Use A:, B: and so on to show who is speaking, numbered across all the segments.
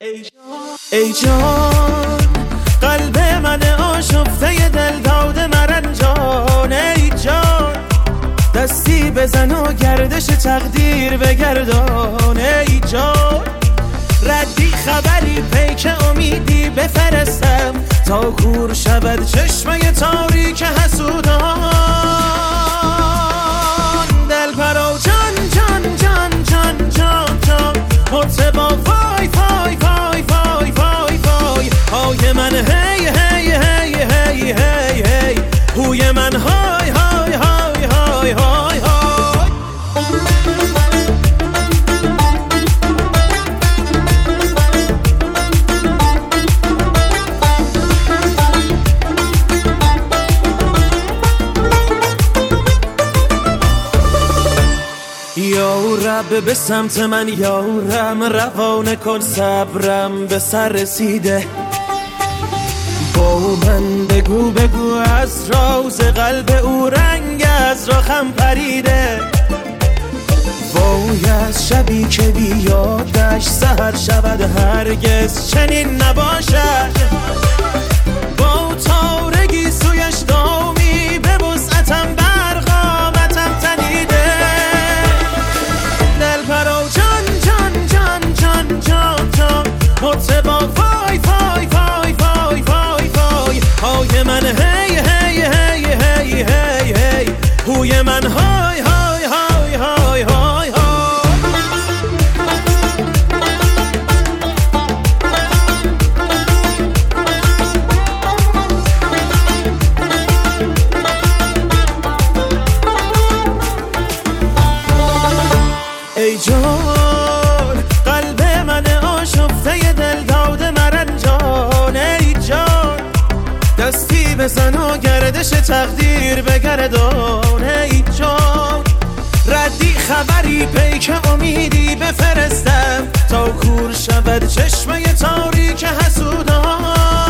A: ای جان قلب من آشفته دل داده مرنجان، ای جان دستی بزن و گردش تقدیر بگردان، ای جان ردی خبری پیک امیدی بفرستم تا کور شود چشمه تاریک حسودان. دل پرو جان جان جان جان جان جان مرتبا وای وای وای وای وای وای های من هی هی هی هی هی هی هوی من های های های های های های. یا رب به سمت من یارم روانه کن صبرم به سر رسیده، با من بگو بگو از راز قلب او رنگ از راخم پریده. وای از شبی که بیادش سحر شود هرگز چنین نباشد، با تارگی سویش دامی به وسعتم برقامتم تنیده. دل پرو جان جان جان جان جان جان مرتبا وای وای وای وای وای وای های من هی هی هی هی هی هی هوی من های های های های های های. ای جان قلب من آشفته دل داده مرنجان، ای جان دستی بزن و گردش تقدیر بگردان، ای جان ردی خبری پیک امیدی بفرستم تا کور شود چشمه تاریک حسودان.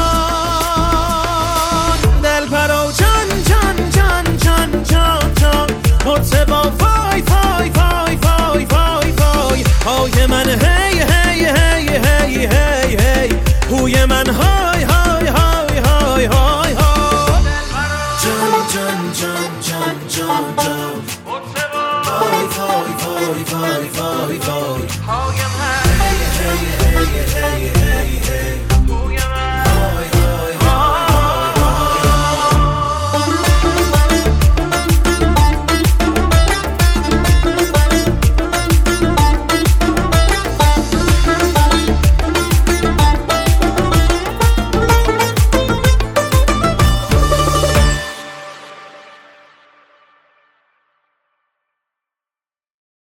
A: دل پرو جان جان جان جان جان جان مرتبا وای وای وای وای وای وای های من هی هی هی هی هی هی هوی من های های های های های های. جان جان جان جان جان جان وای وای وای وای وای وای هایم هی هی هی هی